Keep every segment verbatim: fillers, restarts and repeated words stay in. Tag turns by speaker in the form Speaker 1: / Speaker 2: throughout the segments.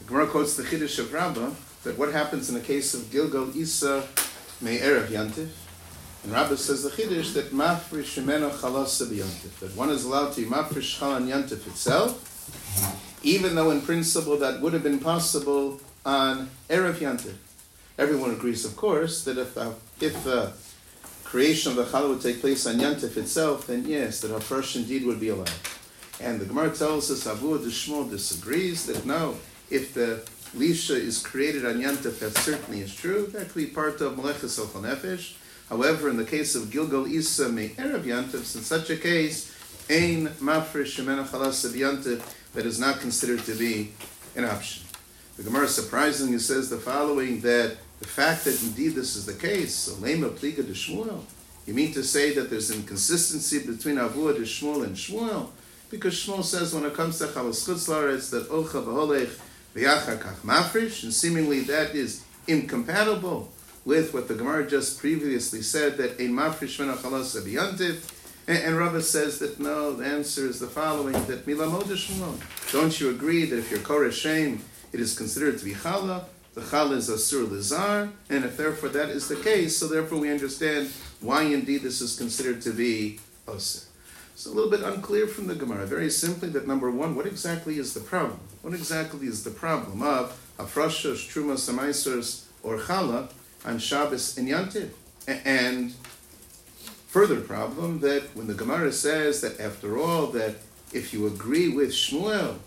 Speaker 1: Gemara quotes the Chiddush of Rabbah that what happens in the case of Gilgal Isa May Erev Yantif. And Rabbah says the Chiddush that Mafrish Shemeno Chalasa B'Yantif, that one is allowed to be Mafrish Chal on Yantif itself, even though in principle that would have been possible on Erev Yantif. Everyone agrees, of course, that if the, if the creation of the challah would take place on Yantif itself, then yes, that Hafresh indeed would be allowed. And the Gemara tells us Avuah de Shmuel disagrees that no, if the Lisha is created on Yantif, that certainly is true. That could be part of Meleches Ochel Nefesh. However, in the case of Gilgal Isa Me Erev Yantif, in such a case, Ein Mafresh Shemena Chalasa B'Yantif, that is not considered to be an option. The Gemara surprisingly says the following, that the fact that indeed this is the case, so Lema Pliga de Shmuel, you mean to say that there's inconsistency between Avuah de Shmuel and Shmuel? Because Shmuel says when it comes to Chalas Chutz La'aretz that Ocha V'Holech V'Yachar Kach Mafrish, and seemingly that is incompatible with what the Gemara just previously said, that Ein Mafrish Mena Chalasa B'Yantif. And, and Rava says that no, the answer is the following, that Milamod Shmuel. Don't you agree that if you're Koreh Shem, it is considered to be Chala? The Chala is Asur Lizar, and if therefore that is the case, so therefore we understand why indeed this is considered to be Asur. It's a little bit unclear from the Gemara. Very simply that number one, what exactly is the problem? What exactly is the problem of Hafrashos, Trumas, Amaisers, or Chala on Shabbos and Yantiv? And further problem that when the Gemara says that after all, that if you agree with Shmuel,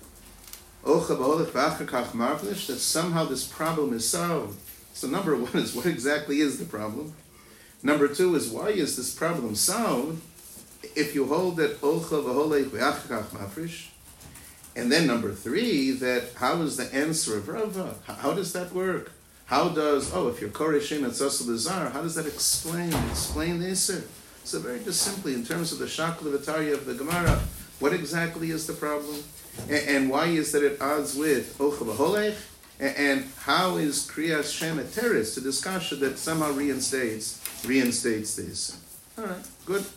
Speaker 1: that somehow this problem is solved. So number one is, what exactly is the problem? Number two is, why is this problem solved if you hold that Olcha v'holech v'achakach mafrish? And then number three, that how is the answer of Rava? How, how does that work? How does, oh, if you're Koreh Shem and Tzasel Bizar, how does that explain, explain the Isser? So very just simply, in terms of the Shakla V'Tarya of the Gemara, what exactly is the problem? And, and why is that it odds with Olcha v'holech? And, and how is Kriyas Shem Eteris to this kasha that somehow reinstates, reinstates the Isser? All right, good.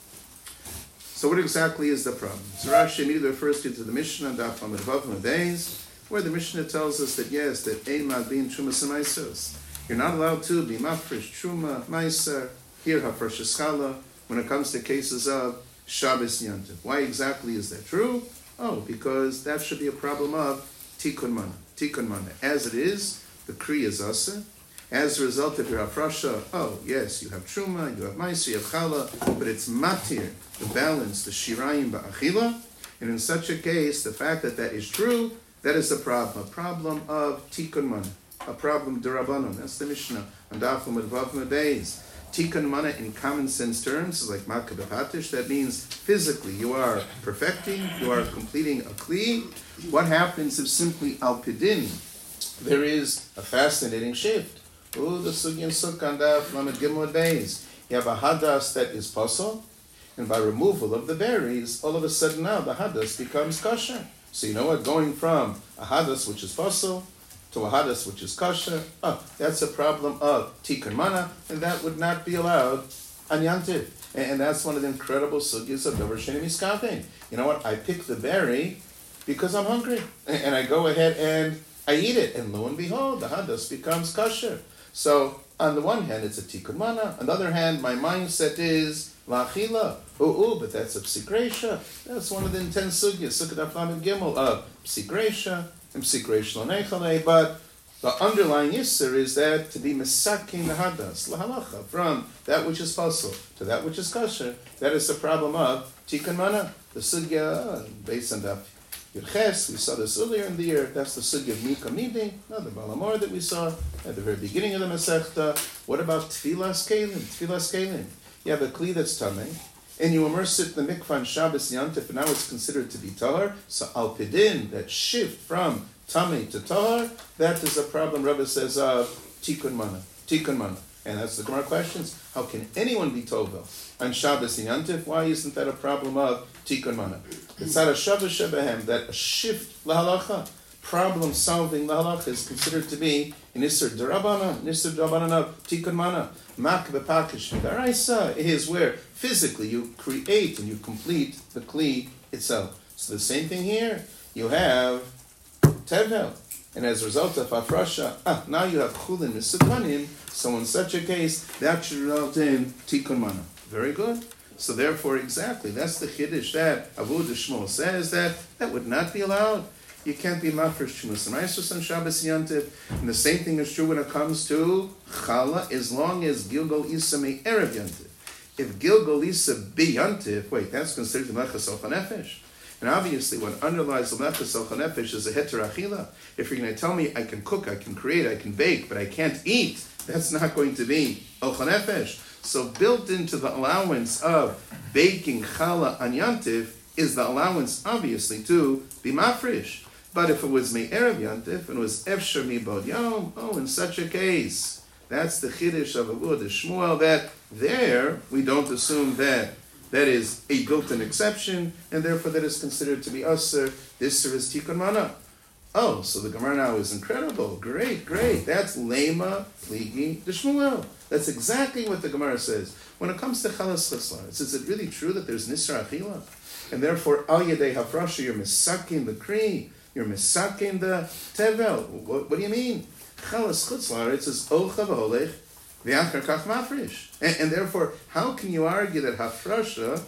Speaker 1: So what exactly is the problem? So Rashi immediately refers to the Mishnah, Daf Amud Vav Days, where the Mishnah tells us that yes, that Ein Madbin Trumas and Maisos. You're not allowed to be Mafresh, Truma, Maiser, here Hafresh Eschala, when it comes to cases of Shabbos Yantiv. Why exactly is that true? Oh, because that should be a problem of Tikkun Mana. Tikkun Mana. As it is, the Kri is Asa. As a result of your Hafrasha, oh, yes, you have Truma, you have Maiser, you have Chala, but it's Matir, the balance, the Shirayim Ba'achila. And in such a case, the fact that that is true, that is a problem, a problem of Tikkun Mana, a problem Durabanon. That's the Mishnah on Daf Amud Vav Days. Tikkun Mana in common sense terms is like Makkah B'Patish. That means physically you are perfecting, you are completing a Kli. What happens if simply Al Pidin, there is a fascinating shift? Oh, the Sugyan Sukkah on Daf Lamed Gimel Days. You have a Hadas that is Pasal, and by removal of the berries, all of a sudden now the Hadas becomes kosher. So you know what? Going from a hadas which is fossil to a hadas which is kosher, oh, that's a problem of tikkun mana, and that would not be allowed on yantiv. And that's one of the incredible sugyas of davar sheni miskafin. You know what? I pick the berry because I'm hungry, and I go ahead and I eat it, and lo and behold, the hadas becomes kosher. So on the one hand, it's a tikkun mana. On the other hand, my mindset is la'achila. Ooh, ooh, but that's a psikresha. That's one of the intense sugyas, sukkah daf and gimel of psikresha and psikresha l'nechale. But the underlying yisser is that to be mesaking the hadas lahalacha from that which is possible to that which is kosher. That is the problem of tikkun mana. The sugya based on daf Yudches, we saw this earlier in the year. That's the sugya of Mika Midi, another Balamor that we saw at the very beginning of the Masechta. What about Tfilas Kelim? Tfilas Kelim. You have a Kli that's Tameh, and you immerse it in the mikvah on Shabbos Yantif, and now it's considered to be Tahar. So Al Pidin, that shift from Tameh to Tahar, that is a problem, Rabbi says, of Tikkun Mana. Tikkun Mana. And that's the Gemara questions. How can anyone be Tovel on Shabbos and Yantif? Why isn't that a problem of Tikkun Mana? It's not a Shabbos Shebehem, that a shift lahalacha, problem solving lahalacha is considered to be an Isser D'Rabana, an Isser D'Rabana of Tikkun Mana. Mak B'Pakish D'Araisa is where physically you create and you complete the Kli itself. So the same thing here. You have Tevel. and as a result of hafrasha, ah, now you have chulin misutanim, so in such a case, that should result in tikkun mana. Very good. So therefore, exactly, that's the chiddush that Avu Shmuel says that that would not be allowed. You can't be mafresh Chumas and Maisos on Shabbos Yantiv. And the same thing is true when it comes to challah, as long as Gilgal Isa may Erev Yantiv. If Gilgal Isa be Yantiv, wait, that's considered the Mechas Al Chanefesh. And obviously, what underlies the Mechas Al Chanefesh is a heter achila. If you're going to tell me I can cook, I can create, I can bake, but I can't eat, that's not going to be Al Chanefesh. So built into the allowance of baking challah on Yantiv is the allowance, obviously, to be mafresh. But if it was me'erev Yantiv, and it was efshar mibod yom, oh, in such a case, that's the chiddush of Avu Shmuel, that there, we don't assume that that is a built-in exception, and therefore that is considered to be usher. This is tikkun mana. Oh, so the Gemara now is incredible. Great, great. That's lema pligi de Shmuel. That's exactly what the Gemara says. When it comes to chalas cheslar, it says, is it really true that there's nisra achila? And therefore, al yedei hafrasha, you're misakin the kri, you're misakin the tevel. What, what do you mean? Chalas cheslar, it says, ocha v'holech, v'achar kach mafresh. And, and therefore, how can you argue that hafrasha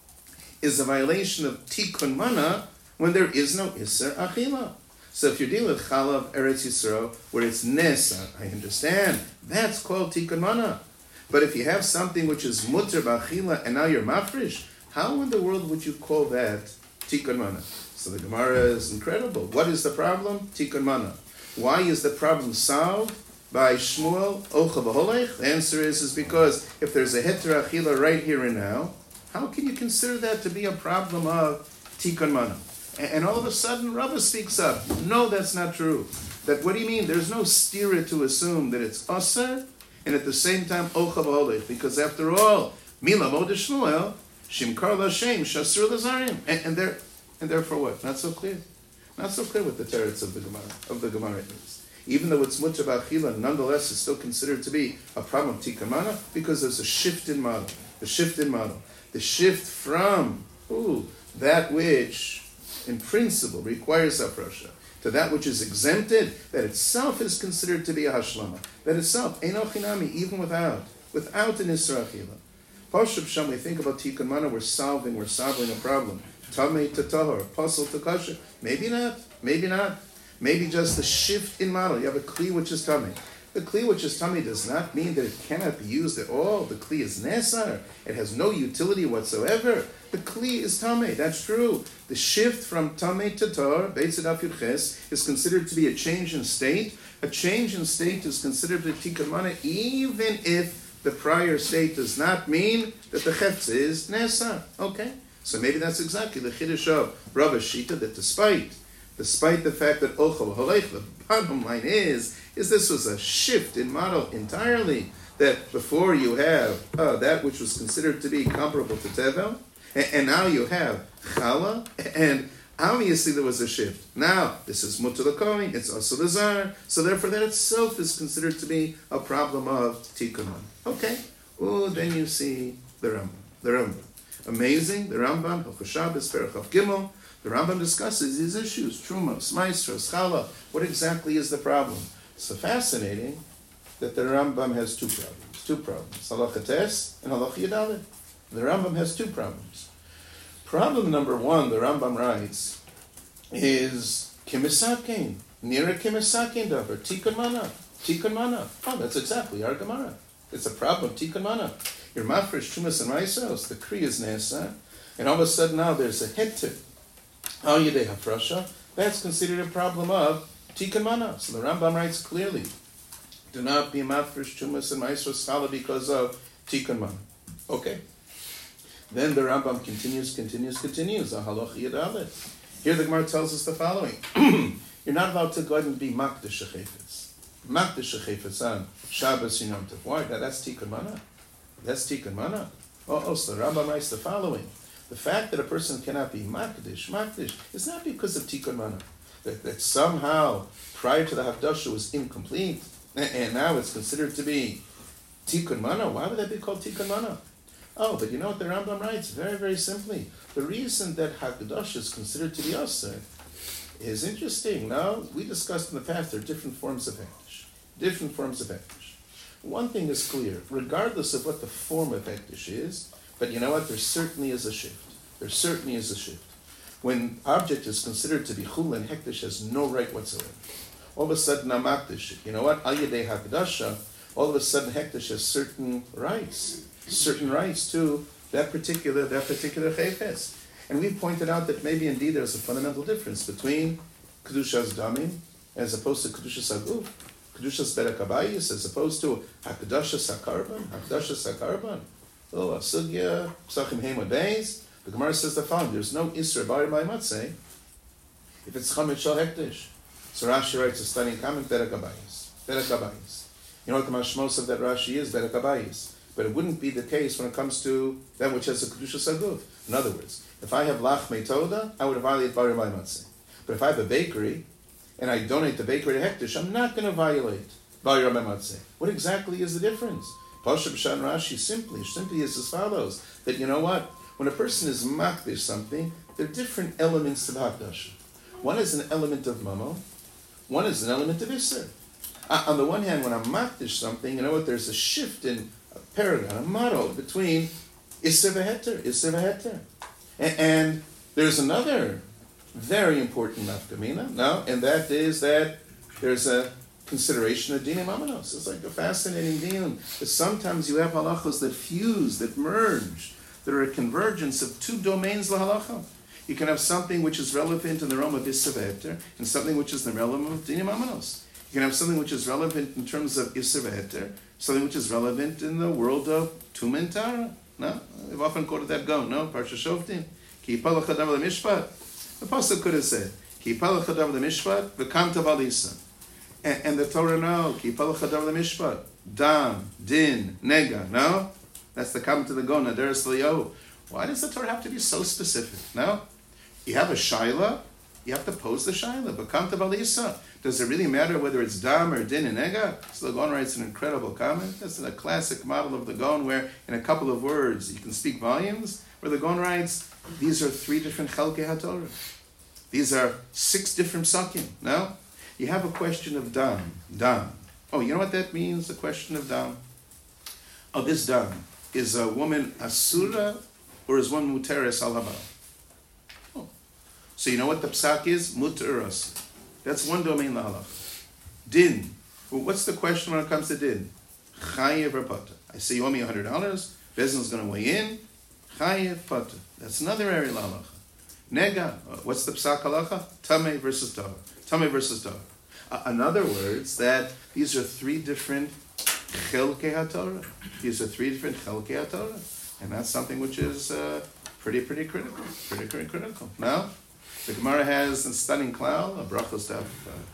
Speaker 1: is a violation of tikkun mana when there is no iser achila? So if you're dealing with Chalav Eretz Yisrael, where it's Nesa, I understand, that's called Tikkun Mana. But if you have something which is Mutter B'achila, and now you're Mafresh, how in the world would you call that Tikkun Mana? So the Gemara is incredible. What is the problem? Tikkun Mana. Why is the problem solved by Shmuel Ocha V'holech? The answer is, is because if there's a Heter Achila right here and now, how can you consider that to be a problem of Tikkun Mana? And all of a sudden, Rava speaks up. No, that's not true. That what do you mean? There's no stira to assume that it's aser, and at the same time, ocha v'holech. Because after all, mila mod Shmuel, shimkar l'shem, shasur l'zarim. And there, and therefore what? Not so clear. Not so clear with the teretz of the Gemara, of the Gemara is. Even though it's mutter b'achila, nonetheless, it's still considered to be a problem of tikkun mana, because there's a shift in model. The shift in model. The shift from, ooh, that which in principle requires hafrasha to that which is exempted, that itself is considered to be a hashlama. That itself, eino chinami, even without, without an isra achila. Pashup sham, we think about tikkun mana, we're solving, we're solving a problem. Tamei to tahor, pasul to kasher. Maybe not, maybe not. Maybe just the shift in model. You have a kli which is tamei. The kli which is tamei does not mean that it cannot be used at all. The kli is nesar. It has no utility whatsoever. The kli is tamei. That's true. The shift from tamei to tar, Beis Daf Yud Ches, is considered to be a change in state. A change in state is considered a tikkun mana, even if the prior state does not mean that the chefz is nesar. Okay? So maybe that's exactly the chiddush of Rav Shita, that despite Despite the fact that Ochel Holech, the bottom line is, is this was a shift in model entirely. That before you have uh, that which was considered to be comparable to Tevel, and, and now you have Chala, and obviously there was a shift. Now, this is Mutter L'Kohen, it's also the Zar, so therefore that itself is considered to be a problem of Tikkun. Okay, well then you see the Rambam. The Rambam. Amazing, the Rambam, Hilchos Shabbos, Perek Chav Gimel. The Rambam discusses these issues, Trumos, Maestros, Chala. What exactly is the problem? So fascinating that the Rambam has two problems. Two problems. Halacha Tes and Halacha Yadalit. The Rambam has two problems. Problem number one, the Rambam writes, is Kimisakin. Nira Kimisakin Davar. Tikkun Mana. Tikkun Mana. Oh, that's exactly our Gemara. It's a problem of Tikkun Mana. Your Mafresh, Trumas, and Maisos, the Kri is Nesa, and all of a sudden now there's a Heter. Al Yedei Hafrasha, that's considered a problem of Tikkun Mana. So the Rambam writes clearly, do not be Mafresh, Trumas, and Maisos Chala because of Tikkun Mana. Okay. Then the Rambam continues, continues, continues. Halacha Yadalit. Here the Gemara tells us the following. You're not allowed to go ahead and be Makdash Shechefetz. Makdash Shechefetz on Shabbos Yom Tov. Why? That, that's Tikkun Mana. That's Tikkun Mana. Oh, oh, so the Rambam writes the following. The fact that a person cannot be Makdish, Makdish, is not because of Tikkun Mana. That, that somehow, prior to the Hakdasha was incomplete, and now it's considered to be Tikkun Mana. Why would that be called Tikkun Mana? Oh, but you know what the Rambam writes? Very, very simply. The reason that Hakdasha is considered to be Aser is interesting. Now, we discussed in the past there are different forms of hektish. Different forms of hektish. One thing is clear, regardless of what the form of hektish is, but you know what, there certainly is a shift. There certainly is a shift. When object is considered to be chul and hektish has no right whatsoever. All of a sudden, amakdish, you know what, al yedei hakdasha, all of a sudden hektish has certain rights, certain rights to that particular, that particular chayfes. And we've pointed out that maybe indeed there's a fundamental difference between kedushas damim as opposed to kedushas aguf, kedushas berakabayis as opposed to hakdashas hakarban, hakdashas hakarban. Oh, a sugya, psachim hema days. The Gemara says the following: there's no isra bari by matzeh if it's chametz shel hektish. So Rashi writes a stunning comment, berakabayis, berakabayis. You know what the mashmos of that Rashi is, berakabayis. But it wouldn't be the case when it comes to that which has a kedushas aguf. In other words, if I have lach metoda, I would violate bari by matzeh. But if I have a bakery and I donate the bakery to hektish, I'm not going to violate bari by matzeh. What exactly is the difference? Pashup Shan Rashi simply, simply is as follows, that you know what? When a person is makdish something, there are different elements to the hakdasha. One is an element of mamo, one is an element of isser. Uh, on the one hand, when I'm makdish something, you know what? There's a shift in a paradigm, a model between isser v'heter, isser v'heter. And, and there's another very important nafkamina, no? And that is that there's a consideration of dinim amanos. It's like a fascinating din. But sometimes you have halachos that fuse, that merge, that are a convergence of two domains lahalacha. You can have something which is relevant in the realm of Isser v'heter and something which is in the realm of dinim amanos. You can have something which is relevant in terms of Isser v'heter, something which is relevant in the world of Tumah and Tara. No? We've often quoted that go, no? Parsha Shoftim. Ki yipalach hadav l'mishpat. The pasuk could have said, Ki yipalach hadav l'mishpat v'kam tav alisa. And, and the Torah, no, ki yipalach hadav l'mishpat. Dam, din, nega, no? That's the comment to the go, naderes l'yo. Why does the Torah have to be so specific? No? You have a shaila, you have to pose the shaila. V'kam tav alisa. Does it really matter whether it's dam or din and nega? So the Gaon writes an incredible comment. That's a classic model of the Gaon where in a couple of words you can speak volumes. Where the Gaon writes, these are three different chalkei haTorah. These are six different psakim. No? You have a question of dam. Dam. Oh, you know what that means, the question of dam? Oh, this dam. Is a woman asura or is one muteres al haba? Oh. So you know what the psak is? Muter asur. That's one domain lahalach. Din. Well, what's the question when it comes to din? Chayev or pata. I say you owe me one hundred dollars. Bezin's going to weigh in. Chayev pata. That's another area lahalach. Nega. What's the psak halacha? Tameh versus tahor. Tameh versus tahor. Uh, in other words, that these are three different chelkei haTorah. These are three different chelkei haTorah. And that's something which is uh, pretty, pretty critical. Pretty, pretty critical. Now, the Gemara has a stunning klal, a brachos daf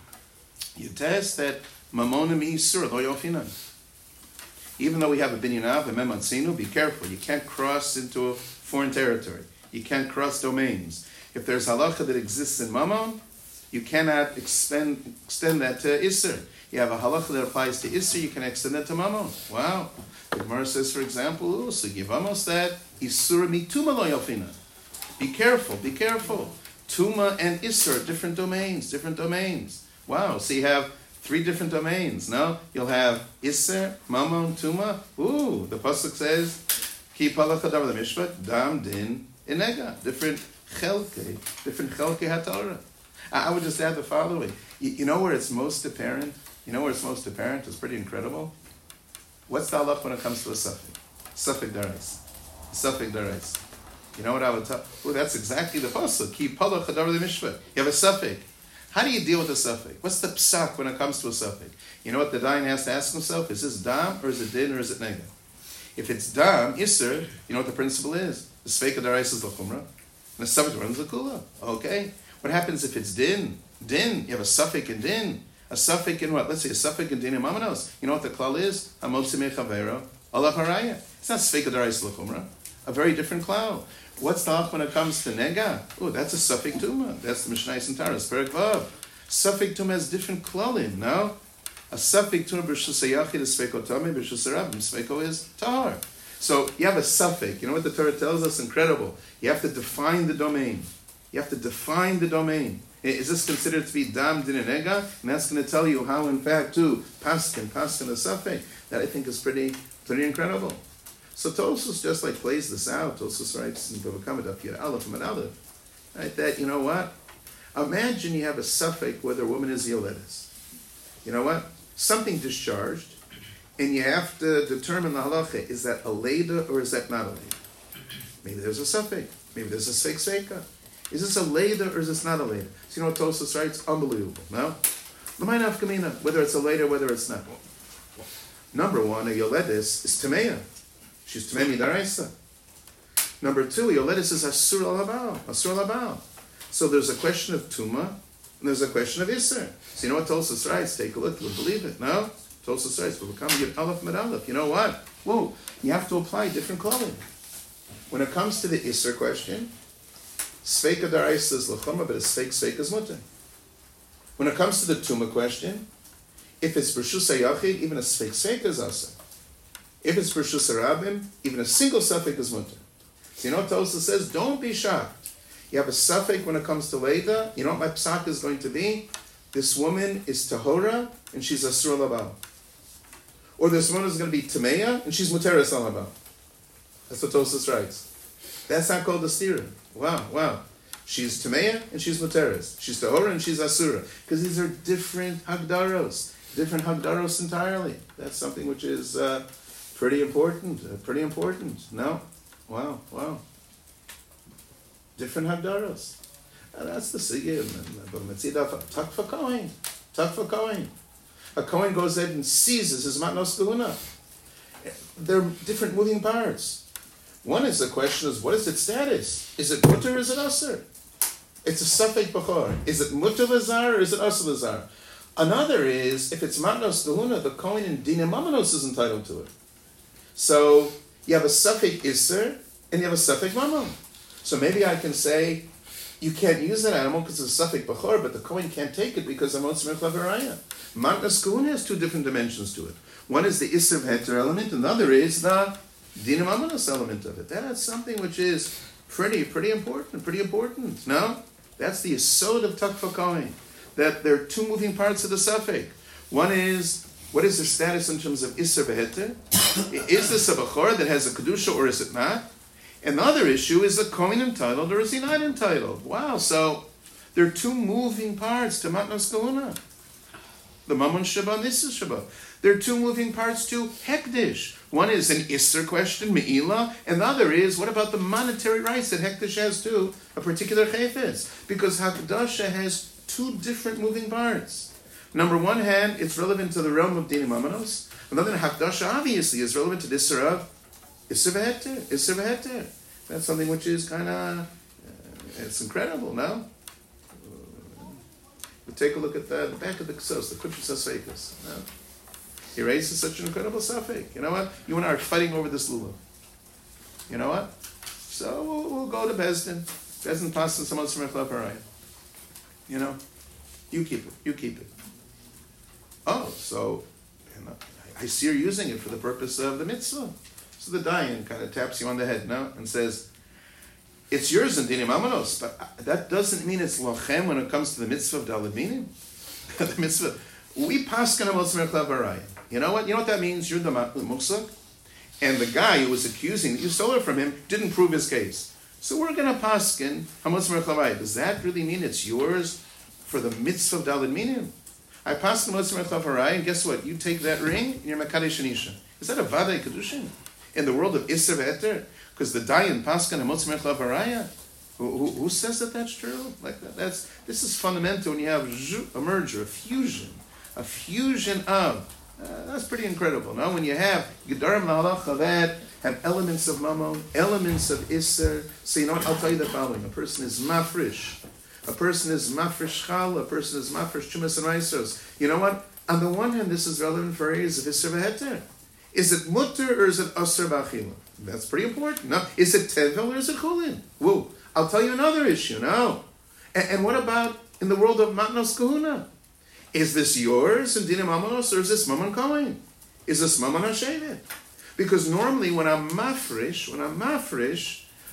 Speaker 1: Yutes, that mamonim isur lo yofinan. Even though we have a binyanav, a mematzinu, be careful. You can't cross into a foreign territory. You can't cross domains. If there's halacha that exists in mamon, you cannot extend, extend that to isur. You have a halacha that applies to isur, you can extend that to mamon. Wow. The Gemara says, for example, so give almost that isur mituma lo yofinan. Be careful, be careful. Tuma and Isser, different domains, different domains. Wow, so you have three different domains, no? You'll have Isser, Mamon, Tuma. Ooh, the pasuk says, Ki palach hadav l'mishpat, dam, din, inega. Different chelke, different chelke haTorah. I would just add the following. You, you know where it's most apparent? You know where it's most apparent? It's pretty incredible. What's the halach when it comes to a suffix? Suffix darais. Suffix darais. You know what I would tell? Oh, that's exactly the pasuk. Ki palach hadav l'mishpat. You have a suffix. How do you deal with a suffix? What's the psak when it comes to a suffix? You know what the dayan has to ask himself? Is this dam or is it din or is it nega? If it's dam, iser, you know what the principle is? The sveika darais is l'chumra, and the suffix runs l'kula. Okay. What happens if it's din? Din. You have a suffix in din. A suffix in what? Let's say a suffix in din and mamanos. You know what the klal is? Hamotzi mechavero alav haraya. It's not sveika darais l'chumra. A very different klal. What's the halacha when it comes to nega? Oh, that's a suffix tuma. That's the Mishnah in Taras, Perek Vav. Suffix tuma has different klalim, no? A suffix tuma b'shus hayachid is sveiko tame, b'shus harabim sveiko is tahar. So you have a suffix. You know what the Torah tells us? Incredible. You have to define the domain. You have to define the domain. Is this considered to be dam din nega? And that's going to tell you how, in fact, too, paskin, paskin a safek. That I think is pretty, pretty incredible. So Tosfos just like plays this out. Tosfos writes in Bava Kama Daf Yud Aleph and Aleph, right? That, you know what? Imagine you have a safek whether a woman is yoledes. You know what? Something discharged, and you have to determine the halacha, is that a leda or is that not a leda? Maybe there's a safek. Maybe there's a seik seika. Is this a leda or is this not a leda? So you know what Tosfos writes? Unbelievable. No? L'may nafka mina, whether it's a leda or whether it's not. Number one, a yoledes is tameya. She's tameya midaraisa. Number two, a yoledes is asur al-habal. Asur al-habal. So there's a question of tuma, and there's a question of iser. So you know what Tosfos writes? Take a look, you'll believe it. No? Tosfos writes, but become yud aleph med aleph. You know what? Whoa, you have to apply different clothing. When it comes to the iser question, sveika daraisa is lechoma, but a sveik sveika is mutter. When it comes to the tuma question, if it's Bershus HaYachid, even a Sfeik Sfeik is Asa. If it's Bershus HaRabim, even a single Safek is Mutter. So you know what Tosfos says? Don't be shocked. You have a Safek when it comes to Leda. You know what my psak is going to be? This woman is Tahora, and she's Asur Labal. Or this woman is going to be Tameya, and she's Muteres Alabal. That's what Tosfos writes. That's not called the stira. Wow, wow. She's Tameya, and she's Muteres. She's Tahora, and she's Asura. Because these are different Hagdaros. Different Hagdaros entirely. That's something which is uh, pretty important. Uh, pretty important. No? Wow, wow. Different Hagdaros. Uh, that's the Sigim. But Metzidaf, tak for Kohen. Tak for Kohen. A Kohen goes ahead and seizes his Matnos Kahuna. They're different moving parts. One is the question is, what is its status? Is it mutter or is it asur? It's a Safek Bachor. Is it mutter lazar or is it asur lazar? Another is, if it's matnos kahuna, the Kohen in Dinah Mamanos is entitled to it. So, you have a Safek Isser, and you have a Safek Mamon. So maybe I can say, you can't use that animal because it's a Safek Bachor, but the Kohen can't take it because of Motzmer Klavaraya. Matnos kahuna has two different dimensions to it. One is the Isser Heter element, and the other is the Dinah Mamanos element of it. That's something which is pretty, pretty important, pretty important. No? That's the Yesod of Takfa Kohen. That there are two moving parts of the Safek. One is, what is the status in terms of Isser Beheter? Is this a Bechor that has a Kedusha or is it not? And the other issue is the Kohen entitled or is he not entitled? Wow, so there are two moving parts to Matnos Kahuna. The Mammon Shabbat and Isser Shabbat. There are two moving parts to Hekdesh. One is an Isser question, Me'ilah, and the other is, what about the monetary rights that Hekdesh has to a particular Chayfetz? Because Hakdasha has two different moving parts. Number one hand, it's relevant to the realm of Dinah Mamanos. Another Hakdasha obviously is relevant to this Isser of Isser V'Heter. Isser V'Heter. That's something which is kind of, uh, it's incredible, no? But take a look at the, the back of the Ksos, the Kushas HaSeikus. No? He raises such an incredible Safek. You know what? You and I are fighting over this lulav. You know what? So we'll, we'll go to Bezdin. Bezdin passes some other Paraya. You know, you keep it. You keep it. Oh, so you know, I see you're using it for the purpose of the mitzvah. So the Dayan kind of taps you on the head now and says, it's yours in Dinim Amanos, but that doesn't mean it's lochem when it comes to the mitzvah of Daled Minim. The mitzvah. We paskin Amotzmer Klavaraya. You know what? You know what that means? You're the Muksuk. And the guy who was accusing that you stole it from him didn't prove his case. So we're going to paskin Hamotzmer Klavaraya. Does that really mean it's yours for the mitzvah of Daled Minim? I paskin Hamotzmer Klavaraya, and guess what? You take that ring and you're Mekadesh Anisha. Is that a Vadai Kedushin? In the world of Isser V'Eter? Because the Dayan paskin Hamotzmer Klavaraya. Who, who, who says that that's true? Like that, that's this is fundamental when you have a merger, a fusion. A fusion of, uh, that's pretty incredible. Now, when you have Gedarim La'alacha that have elements of Mammon, elements of Isser, so you know what, I'll tell you the following. A person is Mafrish. A person is Mafrish Chal, a person is Mafrish Chumas and Raisos. You know what? On the one hand, this is relevant for areas of Isser V'Heter. Is it Mutter or is it Asr B'Achila? That's pretty important. No. Is it Tevel or is it Chulin? Whoa. I'll tell you another issue. No. And, and what about in the world of Matnos Kahuna? Is this yours in Dinah Mamanos or is this Mammon Kohen? Is this Mammon HaShevet? Because normally when I'm mafresh, when I'm mafresh,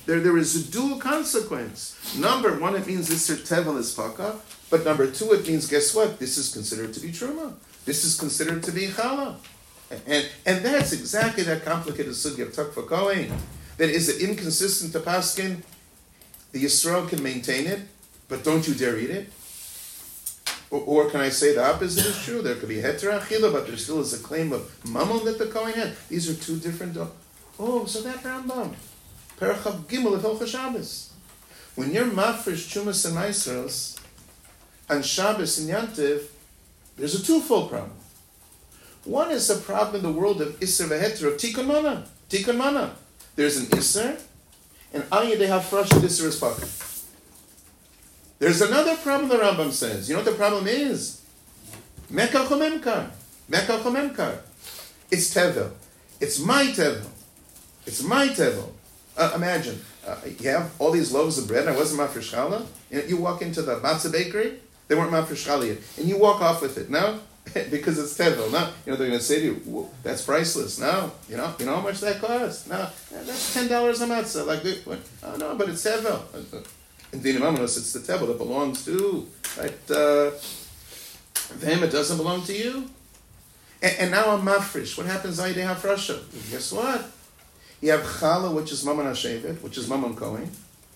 Speaker 1: There, there is a dual consequence. Number one, it means Isser Tevel is Paka, but number two, it means, guess what? This is considered to be Truma. This is considered to be Chala. And, and that's exactly that complicated sugya of Takva Kohen. That is it inconsistent to Paskin? The Yisrael can maintain it, but don't you dare eat it? Or, or can I say the opposite is true? There could be Heter Achila, but there still is a claim of Mammon that the Kohen had. These are two different... Do- oh, so that Rambam. Parachav Gimel of Hilchah Shabbos. When you're mafresh Chumas and Maisros on Shabbos and Yantiv, there's a twofold problem. One is a problem in the world of Isser v'Heter of Tikkun Mana. Tikkun Mana. There's an Isser, and Al Yedei Hafrash Isser is Paka. There's another problem the Rambam says. You know what the problem is? Mekal Chomemkar. Mekal Chomemkar. It's Tevel. It's my Tevel. It's my Tevel. Uh, imagine, uh, you have all these loaves of bread, and I wasn't mafresh challah, and you walk into the matzah bakery, they weren't mafresh challah yet, and you walk off with it, no? Because it's tevel, no? You know, they're going to say to you, that's priceless, no? You know, you know how much that costs? No, that's ten dollars a matzah, like, this. What? Oh no, but it's tevel. In Dina Mamonos, it's the tevel that belongs to, right? Uh, them, it doesn't belong to you. And, and now I'm mafresh. What happens? I have Russia. Guess what? You have Chala, which is Mammon HaShevet, which is Mammon Kohen.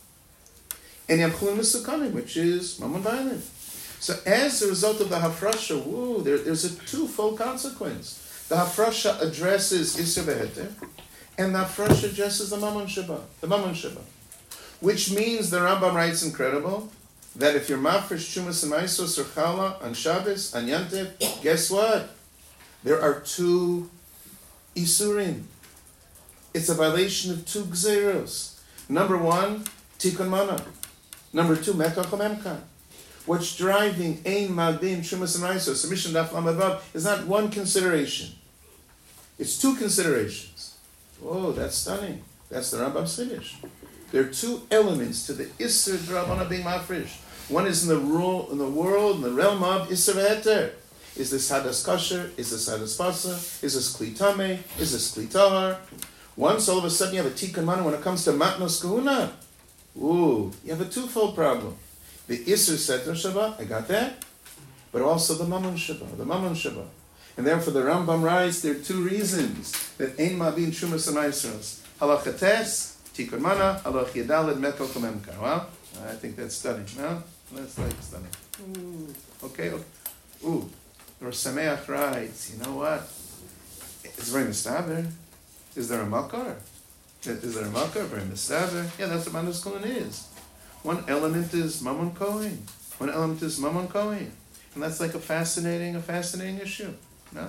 Speaker 1: And you have Chulin Mesukanim, which is Mammon Violet. So as a result of the Hafrasha, whoa, there, there's a twofold consequence. The Hafrasha addresses Isser v'Heter, and the Hafrasha addresses the Mammon Sheba, the Mammon Sheba. Which means, the Rambam writes incredible, that if you're Mafresh Chumas and Maisos or Chala on Shabbos, on Yantiv, guess what? There are two Isurim. It's a violation of two gzeros. Number one, Tikkun Mana. Number two, Mekach HaMemkan. What's driving Ein Magdim, Shumas and Raisos, submission Daf Lamavav, is not one consideration. It's two considerations. Oh, that's stunning. That's the Rambam's finish. There are two elements to the Isser Drabana being Mafresh. One is in the rule, in the world, in the realm of Isser V'Heter. Is this Hadas Kasher? Is this Hadas Pasa? Is this Kli Tameh? Is this Kli Tahar? Once all of a sudden you have a Tikkun Mana when it comes to Matnos Kahuna. Ooh, you have a twofold problem. The Isser Seter Shabbat, I got that, but also the Mammon Shabbat, the Mammon Shabbat. And therefore the Rambam writes there are two reasons that Ein Mabin Shumas and Aisros. Halachates, Tikkun Mana, Halach Yedaled, Mekal Kamemkar. Well, I think that's stunning. No? That's like stunning. Ooh, okay. Ooh, Rosh Sameach writes, you know what? It's very mistaber. Is there a makar? Is there a makar? Very mistaber. Yeah, that's what Manos Kohen is. One element is Mammon Kohen. One element is Mammon Kohen. And that's like a fascinating, a fascinating issue. No?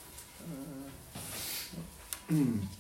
Speaker 1: Uh,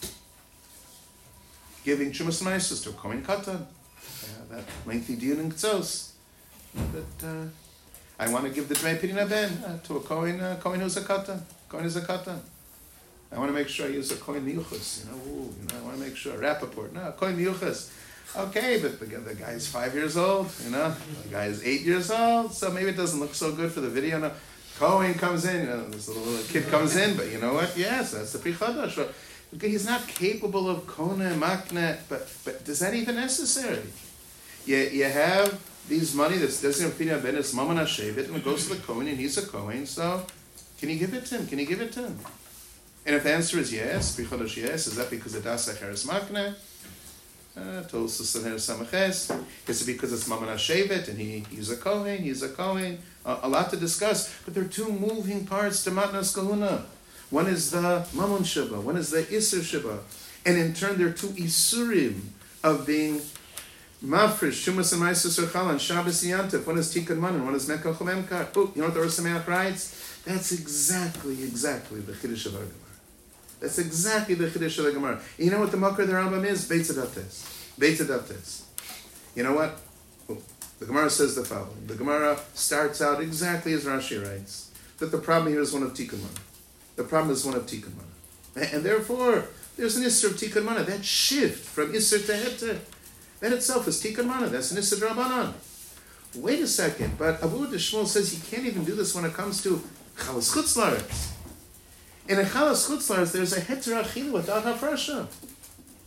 Speaker 1: Giving Chumas Maisus to a Kohen Katan. Uh, that lengthy diun in Ktzos. But uh, I want to give the Dvei Pidin Ben uh, to a Kohen, uh, Kohen who's a Katan. Kohen is a Katan. I want to make sure I use a Kohen Miyuchas, you know, ooh, you know, I want to make sure, Rappaport, no, Kohen Miyuchas. Okay, but the, the guy is five years old, you know, the guy is eight years old, so maybe it doesn't look so good for the video. No, Kohen comes in, you know, this little kid comes in, but you know what, yes, that's the Pri Chadash. Okay, he's not capable of Kona, Makna, but, but is that even necessary? You, you have these money that's designated Pidin Ben, it's Mammon HaShevet, and it goes to the Kohen, and he's a Kohen, so can you give it to him? Can you give it to him? And if the answer is yes, Bichodosh yes, is that because it das Acheres Makne? Tosus Acheres Samaches. Is it because it's Mammon HaShevet and he, he's a Kohen, he's a Kohen? Uh, a lot to discuss, but there are two moving parts to Matnas Kahuna. One is the Mammon Sheba, one is the Isser Sheba. And in turn, there are two Isurim of being Mafresh, Shumas and Maisus Chal, and Shabbos Yantif. One is Tikkun Mana, one is Mekach Memkar. Oh, you know what the Rosh Sameach writes? That's exactly, exactly the Chiddush of our Gemara. That's exactly the Chiddush of the Gemara. You know what the Makar of the Rambam is? Beit Tzadates. Beit Tzadates. You know what? Oh, the Gemara says the following. The Gemara starts out exactly as Rashi writes, that the problem here is one of Tikkun Mana. The problem is one of Tikkun Mana. And therefore, there's an Isser of Tikkun Mana. That shift from Isser to Heter, that itself is Tikkun Mana. That's an Isser Drabanan. Wait a second, but Abu Shmuel says you can't even do this when it comes to Chalas Chutz La'aretz. In a Chalas Chutz La'aretz, there's a Heter Achila without Hafrasha.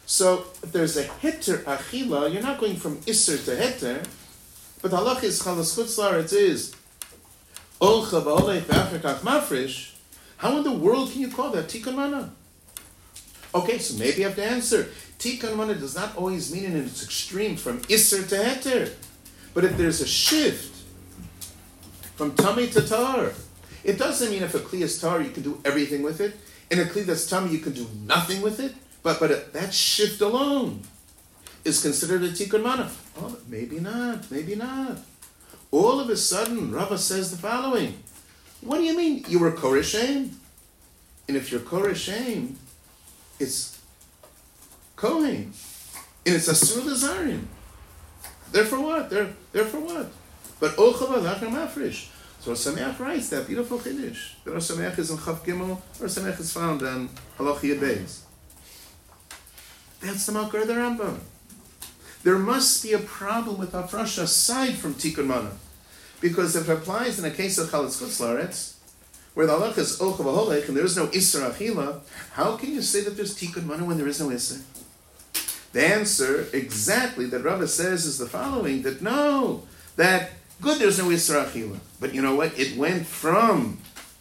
Speaker 1: So if there's a heter achila, you're not going from iser to heter, but halach is chalas chutz la'aretz is olcha v'olech v'achar mafresh. How in the world can you call that tikkun mana? Okay, so maybe you have to answer. Tikkun mana does not always mean in its extreme from iser to heter. But if there's a shift from tummy to tar, it doesn't mean if a kli is tar you can do everything with it. In a kli that's tummy you can do nothing with it. But but uh, that shift alone is considered a tikkun mana. Oh, maybe not, maybe not. All of a sudden, Rava says the following. What do you mean? You were koreshem? And if you're koreshem, it's kohen. And it's asur l'zarim. Therefore what? They're, therefore what? But ocha v'achar mafresh. So Sameach writes that beautiful chiddush. The Rosh Sameach is in Chav Gimel, or Sameach is found on Halach Yud Beis. That's the Makar of the Rambam. There must be a problem with Hafrasha aside from Tikkun Mana. Because if it applies in a case of Chalas Chutz La'aretz, where the halach is Ocha V'holech and there is no Isser Achila, how can you say that there's Tikkun Mana when there is no Isser? The answer, exactly, that Rava says is the following, that no, that good, there's no Isser Achila. But you know what? It went from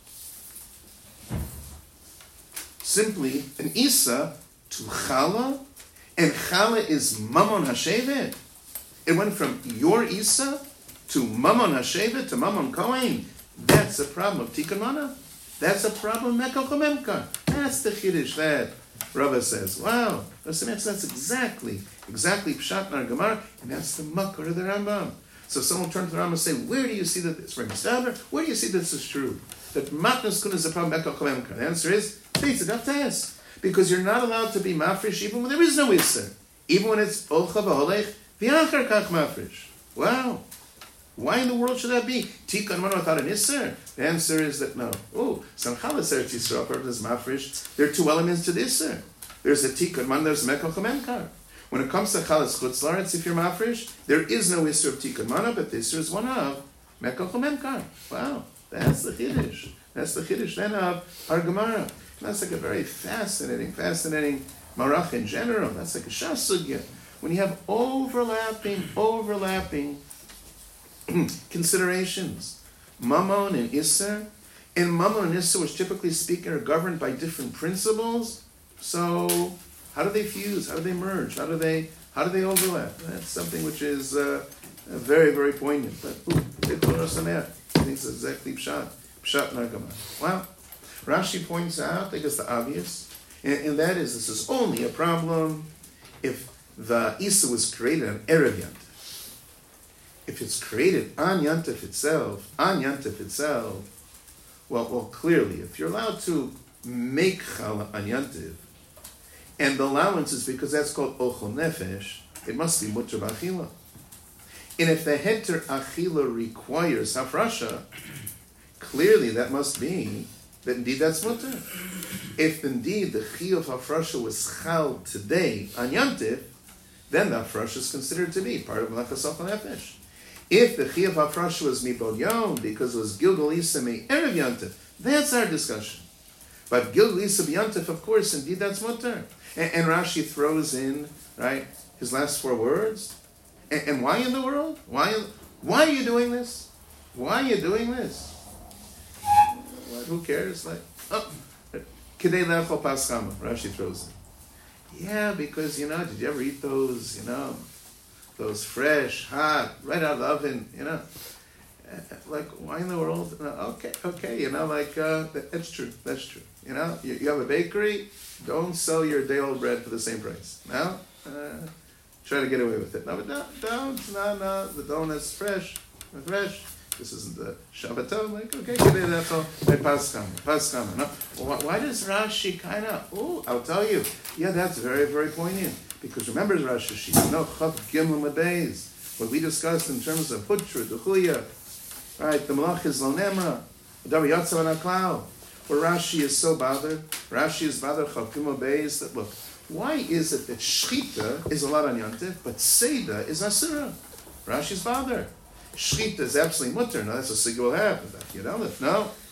Speaker 1: simply an Isa to Chala, and Chala is Mamon HaShevet. It went from your Isa to Mamon HaShevet to Mamon Kohen. That's a problem of Tikkun Mana. That's a problem of Mekach HaMemkar. That's the Chiddush that Rava says. Wow, that's exactly, exactly Pshat Nar Gemara, and that's the Makar of the Rambam. So someone turns to the Rambam and say, where do you see that it's from Mistaber? Where do you see that this is true? That Matnas Kun is a problem of Mekach HaMemkar. The answer is, Beitzah Daftes. Because you're not allowed to be mafresh even when there is no Isser. Even when it's Olcha V'holech V'achar Kach mafresh. Wow. Why in the world should that be? Tikkun Mana without an Isser? The answer is that no. Oh, some Chalas Eretz Yisrael, part of this mafresh, there are two elements to the Isser. There's a Tikkun Mana, there's Mekach HaMemkar. When it comes to Chalas Chutz La'aretz, if you're mafresh, there is no Isser of Tikkun Mana, but the Isser is one of Mekach HaMemkar. Wow. That's the Chiddush. That's the Chiddush then of our Gemara. That's like a very fascinating, fascinating marach in general. That's like a shasugya. When you have overlapping, overlapping considerations, Mammon and Isser, and Mammon and Isser, which typically speaking are governed by different principles. So, how do they fuse? How do they merge? How do they how do they overlap? That's something which is uh, very, very poignant. But ooh, I think it's exactly pshat, pshat nar gemara. Wow. Rashi points out, I guess the obvious, and, and that is this is only a problem if the Isa was created on Erev Yantif. If it's created on Yantif itself, on Yantif itself, well, well, clearly, if you're allowed to make challah on Yantif, and the allowance is because that's called ochel nefesh, it must be mutter b'achila. And if the heter achila requires hafrasha, clearly that must be that indeed that's mutter. If indeed the chi of hafrasha was chal today on Yantif, then the hafrasha is considered to be part of malachas ochel nefesh. If the chi of hafrasha was mibod yom because it was gilgal isa me erev Yantif, that's our discussion. But gilgal isa b'yantif, of course, indeed that's mutter. And, and Rashi throws in right his last four words. And, and why in the world? Why? Why are you doing this? Why are you doing this? What, who cares? Like, oh, kedei le'achol pas chama. Rashi throws in. Yeah, because you know, did you ever eat those? You know, those fresh, hot, right out of the oven? You know, like why in the world? Okay, okay, you know, like uh, that's true. That's true. You know, you, you have a bakery. Don't sell your day-old bread for the same price. No? Uh, try to get away with it. No, but no, don't. No, no. The donut's fresh. Fresh. This isn't the Shabbaton. Like, okay, that's all. Like, Paschama. Paschama. No? Why, why does Rashi kind of, oh, I'll tell you. Yeah, that's very, very poignant. Because remember Rashi Shia. No, Chav Gimel Mebeis. What we discussed in terms of Hutra, Duchuya, right, the Malach is Lo Nemra, Davi Yotzav and Aklao. Where Rashi is so bothered, Rashi is bothered, Chavkim obeys, that look, why is it that Shchita is allowed on Yantif, but Seda is Asura? Rashi's bothered. Shchita is absolutely mutter. Now that's a sig will have. You know, no,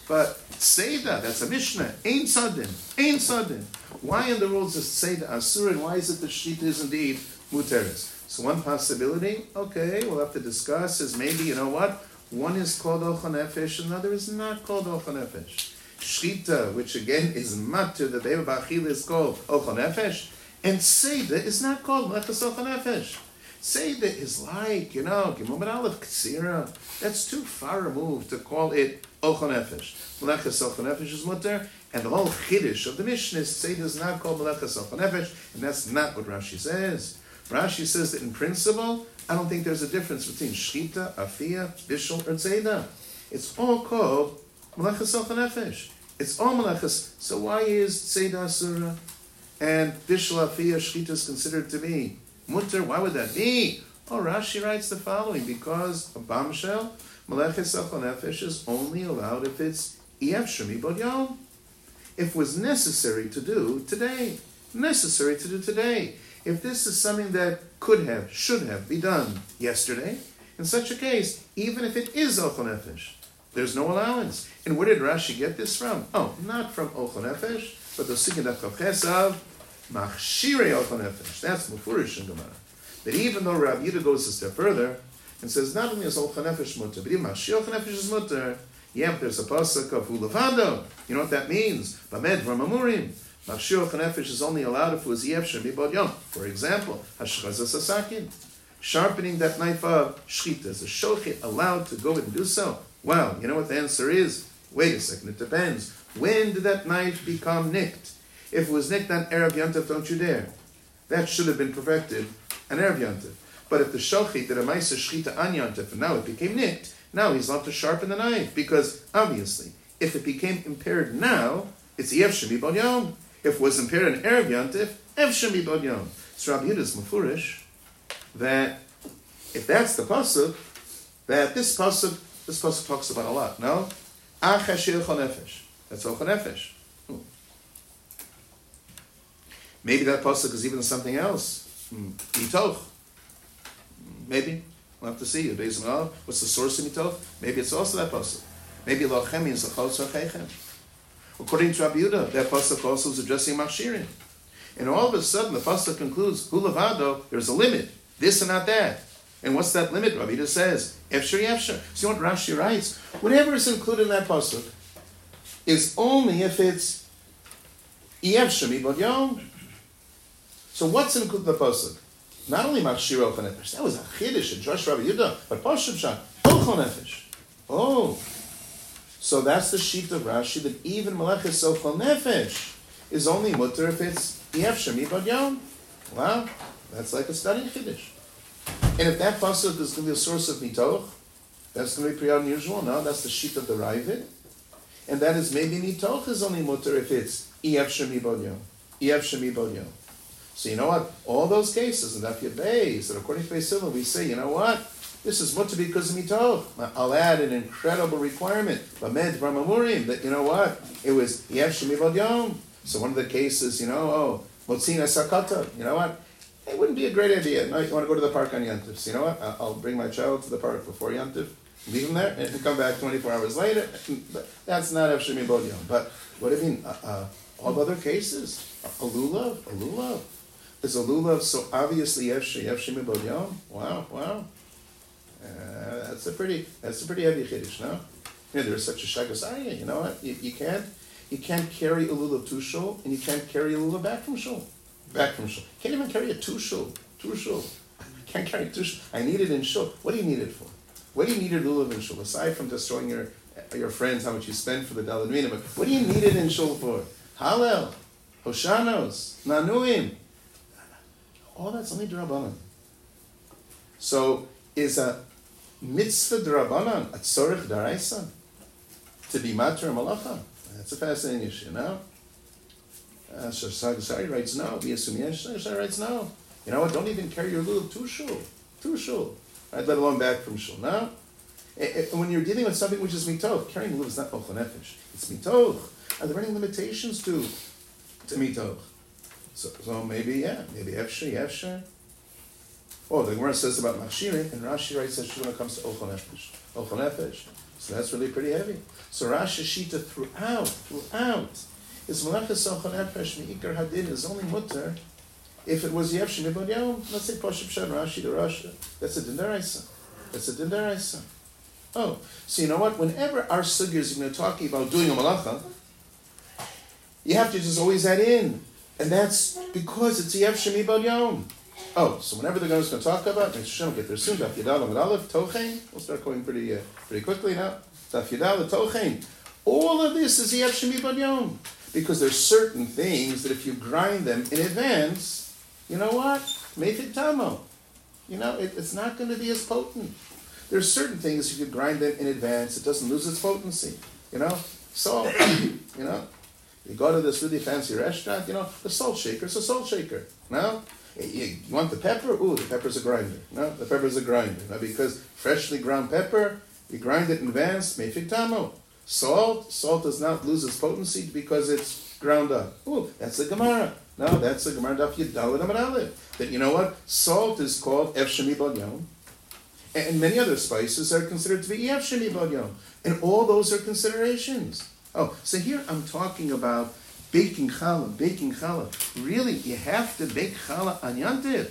Speaker 1: But Seder, that's a Mishnah. Ein Sadin. Ein Sadin. Why in the rules is Seder Asur, and why is it the Shita is indeed Muteres? So one possibility, okay, we'll have to discuss, is maybe, you know what? One is called Ochel Nefesh, another is not called Ochel Nefesh. Shchita, which again is Matur, the Beba Bachil is called Ochel Nefesh, and Seder is not called Meleches Ochel Nefesh. Seder is like, you know, Gimel Aleph Ksira. That's too far removed to call it Ochel Nefesh. Meleches Ochel Nefesh is Mutter, and the whole Chiddush of the Mishnah is Seder is not called Meleches Ochel Nefesh, and that's not what Rashi says. Rashi says that in principle, I don't think there's a difference between Shchita, Afiyah, Bishul, or Tzeda. It's all called Meleches Ochel Nefesh. It's all Meleches. So why is Tzeda Asura and Bishul, Afiyah, Shchita is considered to be Mutter? Why would that be? Oh, Rashi writes the following, because a bombshell, Meleches Ochel Nefesh is only allowed if it's Iev Shemi Bod Yom. If it was necessary to do today. Necessary to do today. If this is something that could have, should have be done yesterday, in such a case, even if it is Ochel Nefesh, there's no allowance. And where did Rashi get this from? Oh, not from Ochel Nefesh, but the Sikin Daf of Machshirei Ochel Nefesh. That's Mufurish in Gemara. That even though Rabbi Yehuda goes a step further and says not only is Ochel Nefesh mutter, but even Machshirei Ochel Nefesh is mutter. Yeah, but there's a pasuk of Ulavado. You know what that means? Bamed Vramamurim. Machshir Ochel Nefesh is only allowed if it was Yev Shemi Bod Yom. For example, Hashchazas Asakin. Sharpening that knife of Shchita. Is a shochet allowed to go and do so? Well, you know what the answer is? Wait a second, it depends. When did that knife become nicked? If it was nicked on Erev Yantav, don't you dare. That should have been perfected on Erev Yantav. But if the shochet did a Maisa Shchita on Yantav and now it became nicked, now he's allowed to sharpen the knife. Because, obviously, if it became impaired now, it's Yev Shemi Bod Yom. If it was impaired in Erev Yantif, Ev Shemi Bod Yom. So Rabbi Yehuda is Mufurish that if that's the pasuk, that this pasuk, this pasuk talks about a lot. No, Achashir Ochel Nefesh. That's Ochel Nefesh. Hmm. Maybe that pasuk is even something else. Mitoch. Hmm. Maybe we'll have to see. What's the source of Mitoch? Maybe it's also that pasuk. Maybe Lochem means Lachol Tzorcheichem. According to Rabbi Yehuda, that pasuk also is addressing Machshirin. And all of a sudden, the pasuk concludes, Hulavado, there's a limit. This and not that. And what's that limit? Rabbi Yehuda says, Efshar Yefshar. See what Rashi writes? Whatever is included in that pasuk is only if it's Yefshar mi Bod Yom. So what's included in the pasuk? Not only Machshir Ochel Nefesh. That was a chiddush, a drush Rabbi Yehuda, but Pashup Shah, Ochel Nefesh. Oh. So that's the sheet of Rashi, that even Meleches Ochel Nefesh is only mutter if it's Yev Shemi Bod Yom. Wow, that's like a study chiddush. And if that pasuk is going to be a source of mitoch, that's going to be pretty unusual. No, that's the sheet of the Ravid. And that is maybe mitoch is only mutter if it's Yev Shemi Bod Yom. Yev Shemi Bod Yom. So you know what? All those cases in Daf Yud Beis, that according to Beis Hillel, we say, you know what? This is mutter because of mitoch. I'll add an incredible requirement. Bamed Vramamurim, that you know what? It was Yev Shemi Bod Yom. So one of the cases, you know, oh, Motzina Sakata, you know what? It wouldn't be a great idea. No, you want to go to the park on Yantiv. So you know what? I'll bring my child to the park before Yantiv, leave him there, and come back twenty-four hours later. That's not Yev Shemi Bod Yom. But what do you mean? Uh, uh, all other cases, a lulav, a lulav. Is a lulav so obviously Yev Shemi Bod Yom? Wow, wow. Uh, that's a pretty, that's a pretty heavy chiddush, no? You know, there's such a shagas ayah. You know what? You, you can't, you can't carry a lulav to shul, and you can't carry a lulav back from shul. Back from shul. Can't even carry a two shul. Two shul. Can't carry two shul. I need it in shul. What do you need it for? What do you need a lulav in shul? Aside from just showing your your friends how much you spend for the daled mina, but what do you need it in shul for? Hallel, Hoshanos, Nanuim. All that's only d'Rabbanan. So is a mitzvah d'Rabbanan a tzorich d'Araisa to be matur malacha? That's a fascinating issue, no? Uh, so Sari writes no. We assume yes. Sari writes no. You know what? Don't even carry your lulav to shul, to shul, right? Let alone back from shul. No. And when you're dealing with something which is mitoch, carrying lulav is not ochel nefesh. It's mitoch. Are there any limitations to to mitoch? So, so maybe yeah, maybe efshar, efshar. Oh, the Gemara says about machshirin, and Rashi writes that when it comes to ochel nefesh, ochel nefesh. So that's really pretty heavy. So Rashi Shita throughout, throughout, is Malachas Ochel Nefesh Me'ikar Hadin is only mutter if it was Yevshim Ibn Yom. Let's say Poshup Shan Rashi to Rasha. That's a din deraisa. That's a din deraisa. Oh, so you know what? Whenever our sugyas are talking about doing a malacha, you have to just always add in. And that's because it's Yevshim Ibn Yom. Oh, so whenever the guys going to talk about, make sure we'll get there soon. Daf Yadal and Aleph Tochein. We'll start going pretty uh, pretty quickly now. Daf Yadal Tochein. All of this is Yevshim Ibn Yom. Because there's certain things that if you grind them in advance, you know what? Mefid Tamo. You know, it, it's not going to be as potent. There's certain things if you grind them in advance, it doesn't lose its potency. You know? Salt. You know? You go to this really fancy restaurant, you know, the salt shaker is a salt shaker. No? You, you want the pepper? Ooh, the pepper's a grinder. No? The pepper's a grinder. No? Because freshly ground pepper, you grind it in advance, Mefid Tamo. Salt, salt does not lose its potency because it's ground up. Oh, that's the Gemara. No, that's the Gemara Daf Yadal and Aleph. That you know what? Salt is called Efshemi Bad Yom, and many other spices are considered to be Efshemi Bad Yom, and all those are considerations. Oh, so here I'm talking about baking challah, baking challah. Really, you have to bake challah on Yantiv.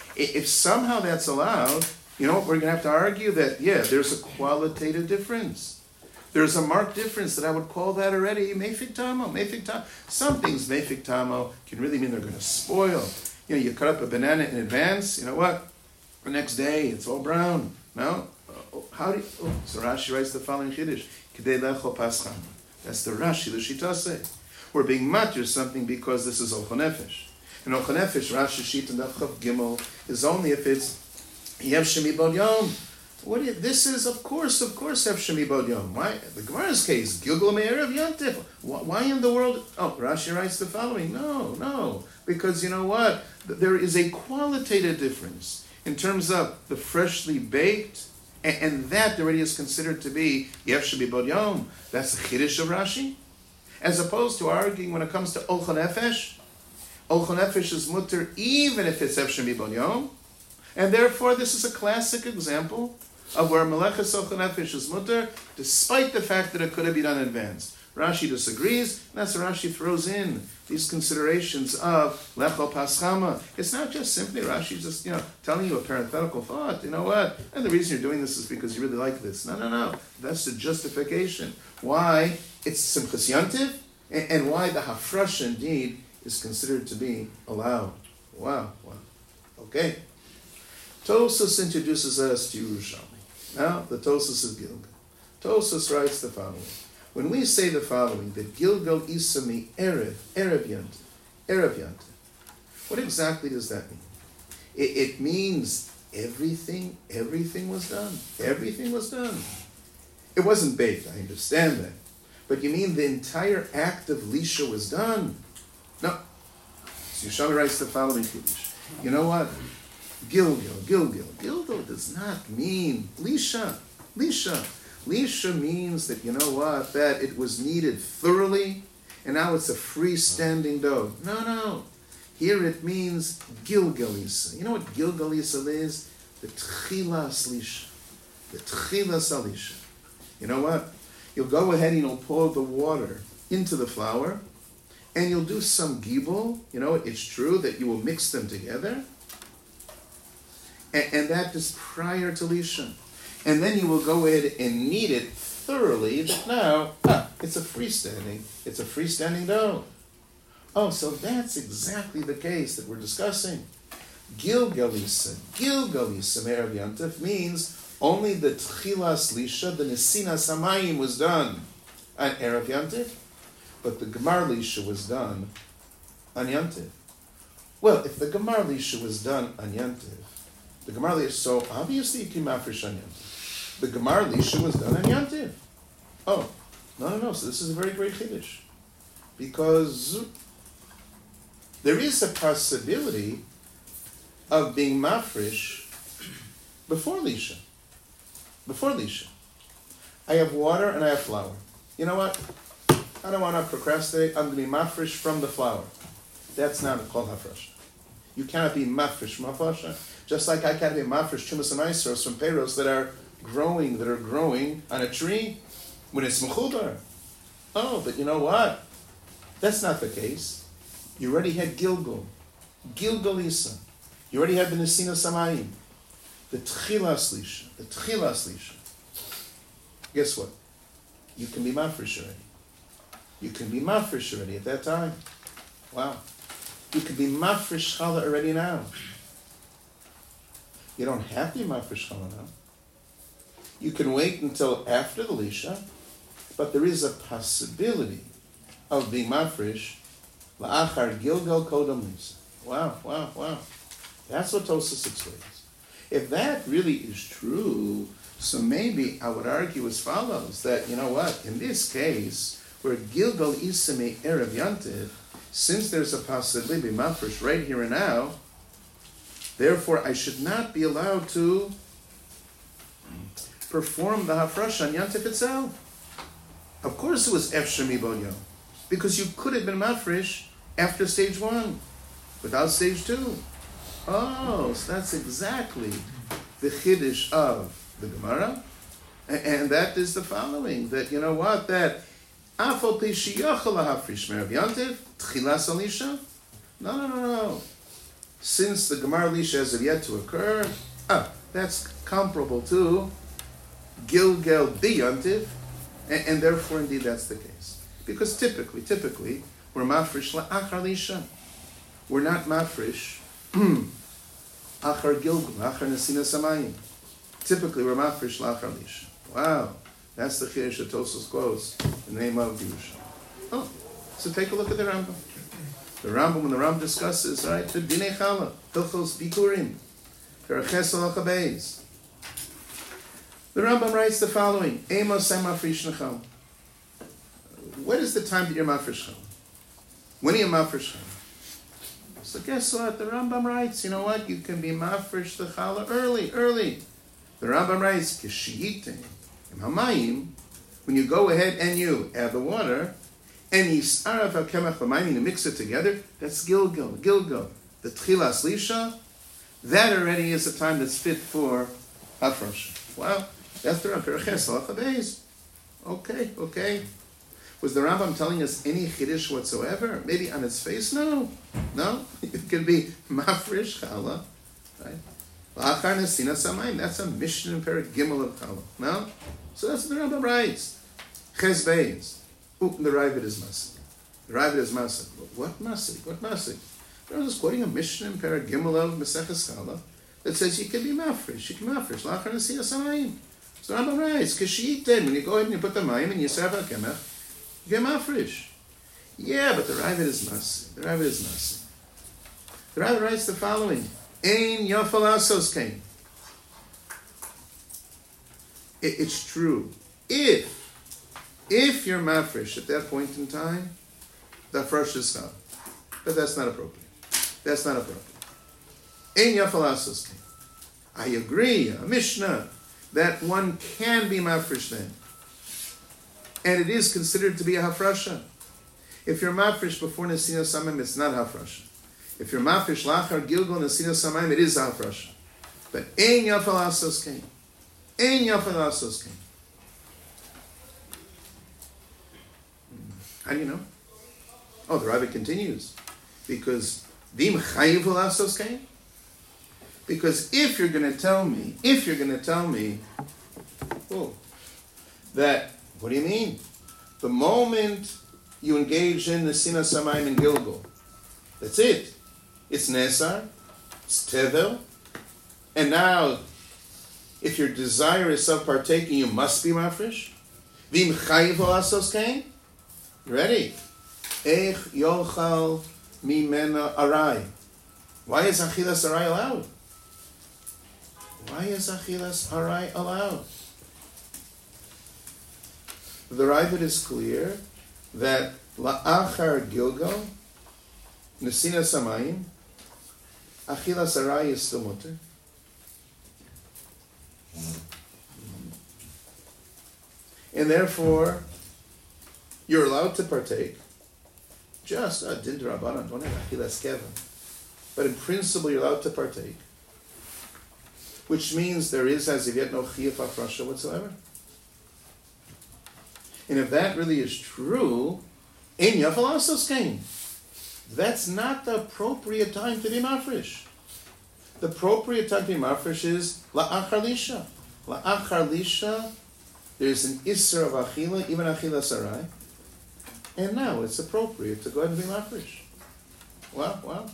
Speaker 1: If somehow that's allowed, you know what? We're going to have to argue that yeah, there's a qualitative difference. There's a marked difference that I would call that already Mefik Tamo, Mefik Tamo. Some things Mefik Tamo can really mean they're going to spoil. You know, you cut up a banana in advance, you know what? The next day, it's all brown. No? Oh, how do you, oh, so Rashi writes the following Chiddush. Kidei lecho pascham. That's the Rashi, the Shitase. We're being matir something because this is Ochel Nefesh. And Ochel Nefesh, Rashi Shit and Chav Gimel, is only if it's Yev Shemi Bod Yom. What you, this is, of course, of course, Efshemi Bod Yom. Why? The Gemara's case, Gilgal Me'erev Yantif. Why in the world? Oh, Rashi writes the following. No, no. Because you know what? There is a qualitative difference in terms of the freshly baked, and, and that already is considered to be Efshemi Bod Yom. That's the Chiddush of Rashi. As opposed to arguing when it comes to Ochel Nefesh. Ochel Nefesh is mutter even if it's Efshemi Bod Yom. And therefore, this is a classic example of where Meleches Ochel Nefesh is mutter, despite the fact that it could have been done in advance. Rashi disagrees, and that's where Rashi throws in these considerations of Lecho Paschama. It's not just simply Rashi just, you know, telling you a parenthetical thought, you know what, and the reason you're doing this is because you really like this. No, no, no. That's the justification. Why it's Simchas Yantiv, and, and why the Hafresh indeed is considered to be allowed. Wow, wow. Okay. Tosas introduces us to Yerushalmi. Now, the Tosas of Gilgal. Tosas writes the following. When we say the following, that Gilgal Isami Erev, Erev Yantiv, Erev Yantiv, what exactly does that mean? It, it means everything, everything was done. Everything was done. It wasn't baked, I understand that. But you mean the entire act of Lisha was done? No. So Yerushalmi writes the following Kiddush. You know what? Gilgal, Gilgal. Gilgal does not mean Lisha. Lisha. Lisha means that, you know what, that it was kneaded thoroughly, and now it's a freestanding dough. No, no. Here it means Gilgalisa. You know what Gilgalisa is? The Tchilas Lisha. The Tchilas Alisha. You know what? You'll go ahead and you'll pour the water into the flour, and you'll do some gibel. You know, it's true that you will mix them together, and, and that is prior to Lisha. And then you will go ahead and knead it thoroughly, that now, ah, it's a freestanding, it's a freestanding dough. Oh, so that's exactly the case that we're discussing. Gilgalisa, Gilgalisa Me'erev Yantif means only the Tchilas Lisha, the Nesina Samayim was done on Erev Yantif, but the Gemar Lisha was done on Yantif. Well, if the Gemar Lisha was done on Yantif, the Gemar Lisha, so obviously you can mafresh on Yantif. The Gemar Lisha was done on Yantiv. Oh, no, no, no. So this is a very great Chiddush. Because there is a possibility of being mafresh before Lisha. Before Lisha. I have water and I have flour. You know what? I don't want to procrastinate. I'm going to be mafresh from the flour. That's not called hafresh. You cannot be mafresh mafresh. Just like I can't be mafresh chumas and iceros from payros that are growing, that are growing on a tree when it's mechubar. Oh, but you know what? That's not the case. You already had Gilgal. Gilgal Isa. You already had the Nesina Samayim. The Tchilas Lisha. The Tchilas Lisha. Guess what? You can be mafresh already. You can be mafresh already at that time. Wow. You can be mafresh challah already now. You don't have to be mafresh challah now. You can wait until after the Lisha, but there is a possibility of being mafresh la'achar Gilgal kodam Lisa. Wow, wow, wow. That's what Tosfos explains. If that really is true, so maybe I would argue as follows, that, you know what, in this case, where Gilgal Isame Erev Yantiv, since there's a possibility of mafresh right here and now, therefore I should not be allowed to perform the hafresh on Yantiv itself. Of course it was Efshar Mibonyo, because you could have been mafresh after stage one, without stage two. Oh, so that's exactly the chiddush of the Gemara, and, and that is the following: that you know what, that afal pi sheyachal lahafrish merav yantiv tchilas alisha. No, no, no, no. Since the Gemara lisha has yet to occur, ah, that's comparable to Gilgal biyantiv, and, and therefore, indeed, that's the case. Because typically, typically, we're mafrish la'achar lisha. We're not mafrish achar Gilgal, achar Nesina Samayim. Typically, we're mafresh la'achar lisha. Wow, that's the chiddush that Tosfos quotes in the name of Yerusha. Oh, so take a look at the Rambam. The Rambam, when the Rambam discusses, right, the Dinei Chala, Hilchos Bikurim, Perches Halacha Beis. The Rambam writes the following: Amos mafresh nechal. What is the time that you're mafresh chal? When are you mafresh chal? So guess what? The Rambam writes, you know what? You can be mafresh the challah early, early. The Rambam writes, Kishiyite, im hamayim, when you go ahead and you add the water, and yisarav hakemach b'mayim, you mix it together, that's Gilgal, Gilgal. The tchilas lisha, that already is a time that's fit for hafresh. Wow, that's the Rambam. Perches halacha beis. Okay, okay. Was the Rambam telling us any chiddush whatsoever? Maybe on its face? No. No? It could be mafresh challah, right? La'achar Nesina Samayim. That's a mission in Perek Gimel of challah. No? So that's what the Rambam writes. Ches beis. Ooh, the Ravid is masik. The Ravid is masik. What masik? What masik? The Rambam is quoting a mission in Perek Gimel of Maseches Challah that says you can be mafresh. You can mafresh. La'achar Nesina Samayim. So the Rambam writes, Kishiyiten, when you go ahead and you put the mayim and you serve hakemach, you get mafresh. Yeah, but the Ravid is masik. The Ravid is masik. The Ravid writes the following: Ein yafal asos kain. It's true. If if you're mafresh at that point in time, the fresh is gone. But that's not appropriate. That's not appropriate. Ein yafal asos kain. I agree, a Mishnah, that one can be mafresh then. And it is considered to be a hafrasha. If you're mafresh before Nesina Samayim, it's not hafrasha. If you're mafresh lachar Gilgal Nesina Samayim, it is a hafrasha. But ein yafal asos kain. Ein yafal asos kain. How do you know? Oh, the Rabbi continues. Because dim chayiv asos kain. Because if you're going to tell me, if you're going to tell me, oh, that, what do you mean? The moment you engage in the Nesina Samayim and Gilgal, that's it. It's Nesar, it's Tevel, and now, if your desire is of partaking, you must be mafresh. V'im chayiv asos kain. You ready? Eich yochal mimena arai. Why is achilas arai allowed? Why is achilas arai allowed? The Ravid is clear that la'achar Gilgal, Nesina Samayim, achilas arai is still mutter. And therefore, you're allowed to partake. Just a din d'Rabbanan, don't have achilas kevin. But in principle, you're allowed to partake. which means there is as of yet no chiyuv hafrasha whatsoever. And if that really is true, in Yafalasos came. That's not the appropriate time to be mafresh. The appropriate time to be mafresh is la'achar lisha. La'achar lisha, there's an isser of achila, even achila sarai. And now it's appropriate to go ahead and be mafresh. Well, well.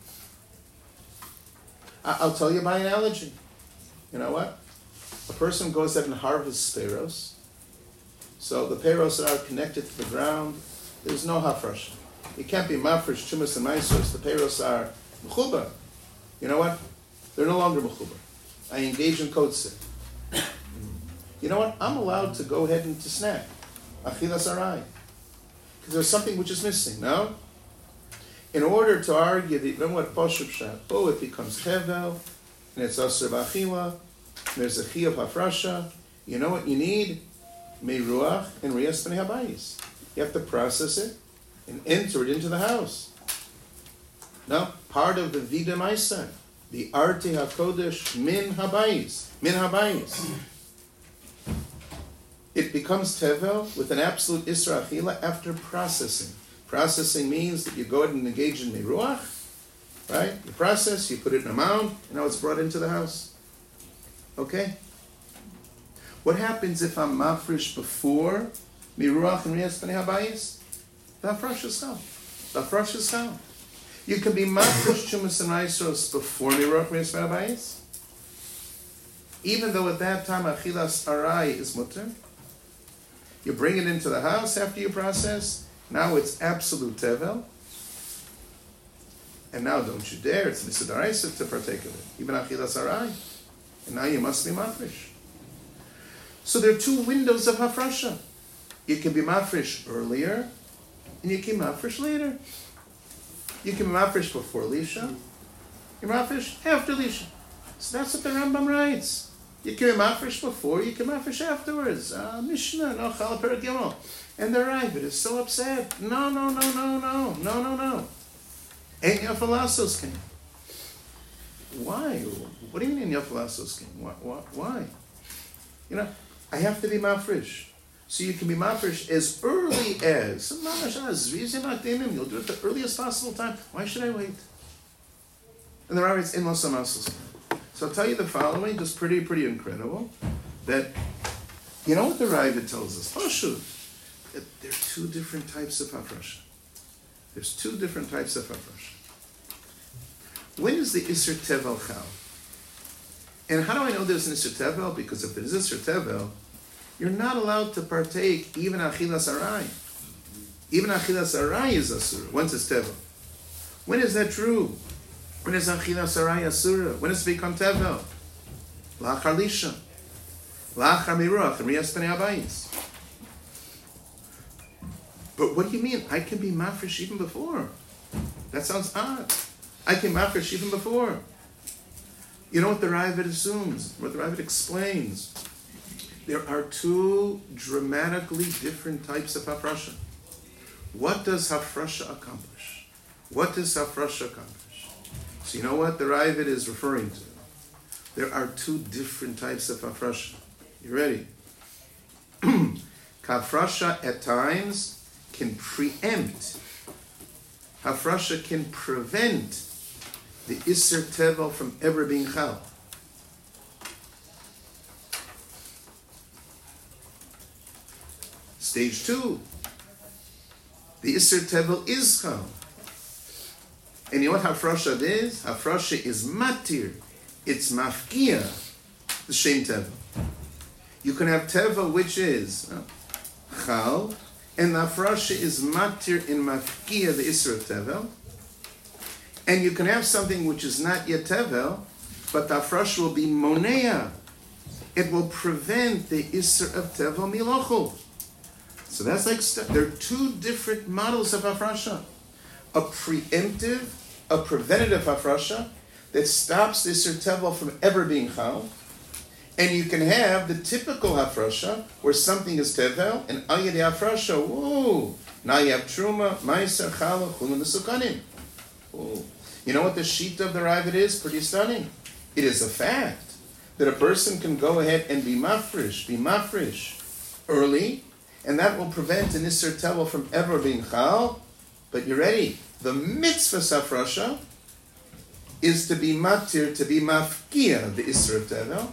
Speaker 1: I'll tell you by analogy. You know what? A person goes ahead and harvests peros. So the peros that are connected to the ground, there's no hafresh. You can't be mafresh, chumas and maisos. The peros are mechuba. You know what? They're no longer mechuba. I engage in kotze. You know what? I'm allowed to go ahead and to snack. Achila sarai. Because there's something which is missing, no? In order to argue, the, remember what Poshub Shat, oh, it becomes Hevel, and it's Asr B'Achila, there's a Chiyuv Hafrasha. You know what you need? Meiruach and Riyas B'nei Habayis. You have to process it and enter it into the house. Now, part of the Vida Maisa, the Arti HaKodesh Min Habayis, Min Habayis. It becomes Tevel with an absolute Isra Achila after processing. Processing means that you go ahead and engage in Meiruach, right? You process, you put it in a mound, and now it's brought into the house. Okay? What happens if I'm mafresh before Meiruach and Riyas B'nei Habayis? The hafresh is gone. The hafresh is gone. You can be mafresh chumas and raisos before Meiruach and Riyas B'nei Habayis, even though at that time achilas arai is mutter. You bring it into the house after you process. Now it's absolute tevel. And now don't you dare, it's misidaraisa to partake of it. Even achilas arai. And now you must be mafresh. So there are two windows of hafrasha. You can be mafresh earlier, and you can be mafresh later. You can be mafresh before lisha. You're mafresh after lisha. So that's what the Rambam writes. You can be mafresh before, you can be mafresh afterwards. Uh, Mishnah, no, Chal Perek Gimel. And the Ravid is so upset. No, no, no, no, no, no, no, no. Ain't Yafalasos came. Why? What do you mean Yafalasos came? Why, why? Why? You know, I have to be mafresh. So you can be mafresh as early as, you'll do it the earliest possible time. Why should I wait? And the Ravid is in Los Amasos. So I'll tell you the following, just pretty, pretty incredible, that, you know what the Ravid tells us? Pashut. There are two different types of hafrasha. There's two different types of hafrasha. When is the Isser Tevel Chal? And how do I know there's an Isser Tevel? Because if there's Isser Tevel, you're not allowed to partake even Achilas Arai. Even Achilas Arai is Asura. When's it's Tevel? When is that true? When is Achilas Arai Asura? When does it become Tevel? La'achar Lisha. La'achar Miruach. And Riyas B'nei Habayis. But what do you mean? I can be mafresh even before. That sounds odd. I can mafresh even before. You know what the Ravid assumes? What the Ravid explains? There are two dramatically different types of hafrasha. What does hafrasha accomplish? What does hafrasha accomplish? So you know what the Ravid is referring to? There are two different types of hafrasha. You ready? Hafrasha at times can preempt. Hafrasha can prevent the Isser Tevel from ever being Chal. Stage two, the Isser Tevel is Chal. And you know what Hafrasha is? Hafrasha is Matir. It's Mafkia, the Shem Tevel. You can have Tevel which is uh, Chal, and the Hafrasha is Matir in Mafkia, the Isser of Tevel. And you can have something which is not yet Tevel, but the Hafrasha will be Monea. It will prevent the Isser of Tevel Milochu. So that's like, st- there are two different models of Hafrasha. A preemptive, a preventative Hafrasha that stops the Isser Tevel from ever being Chal. And you can have the typical hafrasha, where something is tevel, and ayad hafrasha, whoa, now you have truma, meiser, chala, chulun, sukanim. You know what the sheet of the Ravid is? Pretty stunning. It is a fact that a person can go ahead and be mafresh, be mafresh early, and that will prevent an Isser Tevel from ever being chal. But you're ready. The mitzvah safrasha is to be matir, to be mafkia, the Isser Tevel.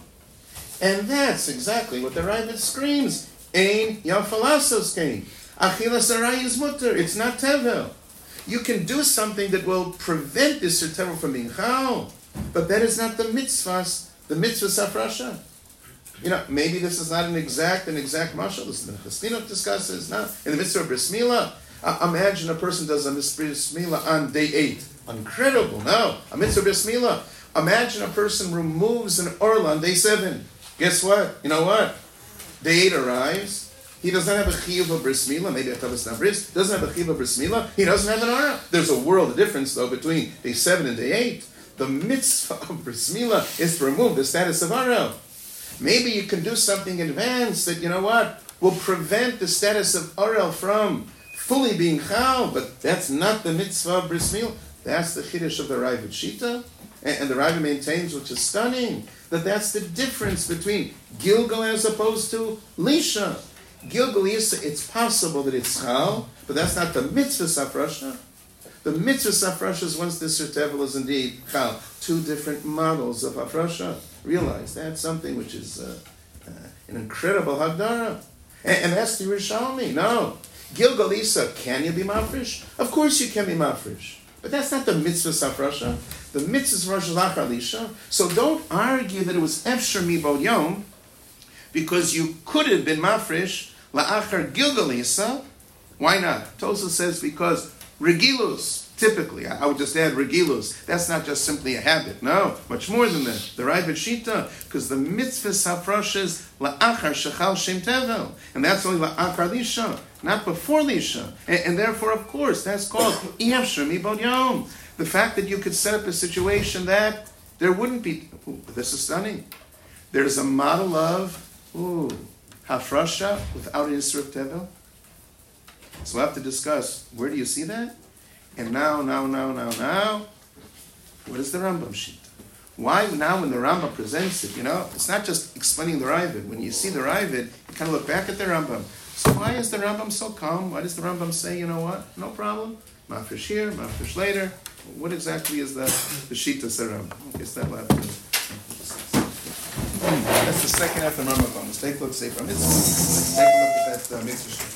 Speaker 1: And that's exactly what the Ravid screams. Ein yafalasos kein. Achilas aray is mutter. It's not Tevel. You can do something that will prevent this Tevel from being chal, but that is not the mitzvahs, the mitzvah safrasha. You know, maybe this is not an exact, an exact mashal. This is the Chastinot discusses now in the mitzvah of bris milah. Uh, imagine a person does a mitzvah bris milah on day eight. Incredible, no, a mitzvah bris milah. Imagine a person removes an orla on day seven. Guess what? You know what? Day eight arrives. He doesn't have a chiyuv of bris milah. Maybe a tavas nabris doesn't have a chiyuv of bris milah. He doesn't have an aura. There's a world of difference though between day seven and day eight. The mitzvah of bris milah is to remove the status of aura. Maybe you can do something advanced that, you know what, will prevent the status of Arel from fully being chal, but that's not the mitzvah of bris milah. That's the chiddush of the Ravid Shita. And, and the Ravid maintains, which is stunning, that that's the difference between Gilgal as opposed to Lisha. Gilgal, it's possible that it's chal, but that's not the mitzvah safrasha. The mitzvah safrasha is once the Isser Tevel is indeed chal. Two different models of afrasha. Realize that's something which is uh, uh, an incredible hagdara. And, and that's the Yerushalmi. No. Gilgal Isa, can you be mafresh? Of course you can be mafresh. But that's not the mitzvah safrasha. The mitzvah is Rosh Lachar Lisha. So don't argue that it was Efsher Mibod Yom, because you could have been mafresh la'achar Gilgal Isa. Why not? Tosa says because regilus. Typically, I would just add regilus. That's not just simply a habit. No, much more than that. The Ravid Shita, because the mitzvah safrasha is la'achar shechal shem tevel, and that's only la'achar lisha, not before lisha. And, and therefore, of course, that's called iyavshir mibod yom. The fact that you could set up a situation that there wouldn't be. Ooh, this is stunning. There's a model of ooh hafrasha without an isser of tevel. So we'll have to discuss, where do you see that? And now, now, now, now, now, what is the Rambam sheet? Why now when the Rambam presents it, you know, it's not just explaining the Ravid. When you see the Ravid, you kind of look back at the Rambam. So why is the Rambam so calm? Why does the Rambam say, you know what, no problem, mafresh here, mafresh later? What exactly is the, the sheet of the Rambam? I guess that will have to... That's the second half of the Rambam. Let's take a look, say from this. Let's take a look at that uh, mitzvah sheet.